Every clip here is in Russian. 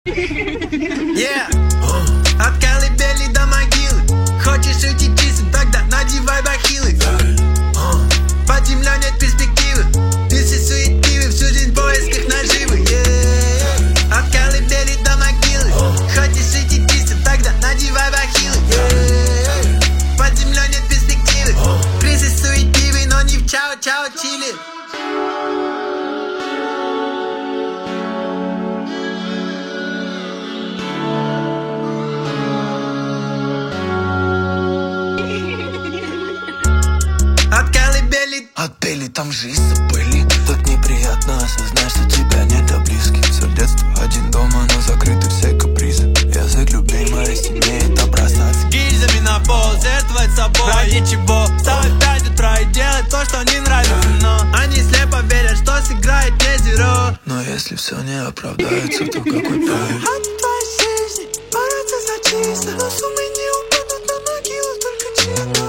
Yeah. От колыбели до могилы. Хочешь уйти чистым, тогда надевай бахилы. Под землей нет перспективы. Ты все суетливый, всю жизнь в поисках наживы. Yeah. От колыбели до могилы. Хочешь уйти чистым, тогда надевай бахилы. Yeah. Под землей нет перспективы. Кризис суетливый, но не в чао-чао чили. От Бели там жизнь забыли. Так неприятно осознать, что тебя нет, а близких. Все детство один дома, но закрыты все капризы. Язык любимой имеет обрастаться гильзами на пол, жертвовать собой. Ради чего? Вставать в 5 утра и делать то, что не нравится. Но они слепо верят, что сыграет не зеро. Но если все не оправдается, то какой проект? От твоей жизни бороться за чисто. Но суммы не упадут на могилу, только честно.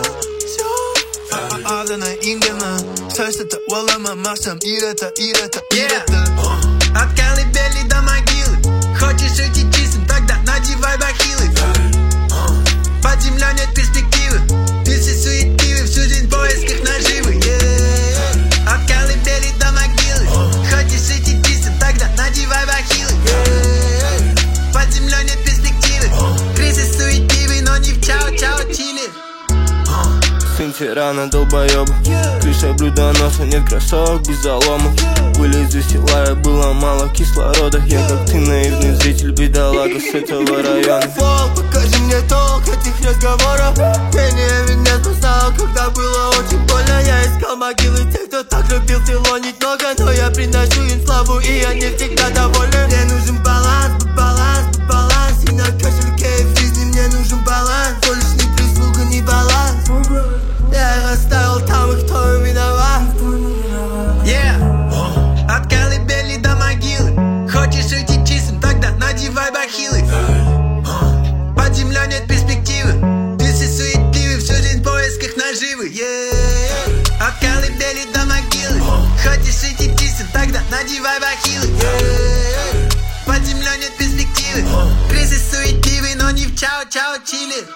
Adana ingana, saçta valama masam irata. Yeah. От колыбели до могилы. Хочешь уйти чистым, тогда надевай бахилы. Под землей нет перспективы. Ты все суетливый, всю жизнь в поисках наживы. Yeah. От колыбели до могилы. Хочешь уйти чистым, тогда надевай бахилы. Yeah. Под землей нет перспективы. Кризис суетливый, но не в чао-чао чили. Сын тирана, долбоёба. Крыша блюда носа, нет кроссовок без залома. Вылез из села, было мало кислорода. Я как ты наивный зритель, бедолага с этого района. Фол, покажи мне толк этих разговоров. Меня не спасало, когда было очень больно. Я искал могилы тех, кто так любил филонить много. Но я приношу им славу, и они всегда довольны. Мне нужен баланс. И на кошельке, и в жизни мне нужен баланс. Больше не прислуга, не баланс. Я расставил там их, кто виноват. Yeah. От колыбели до могилы. Хочешь уйти чистым, тогда надевай бахилы. Под землей нет перспективы. Ты все суетливый, всю жизнь в поисках наживы. Yeah. От колыбели до могилы. Хочешь уйти чистым, тогда надевай бахилы. Yeah. Под землей нет перспективы. Кризис суетливый, но не в чао-чао чили.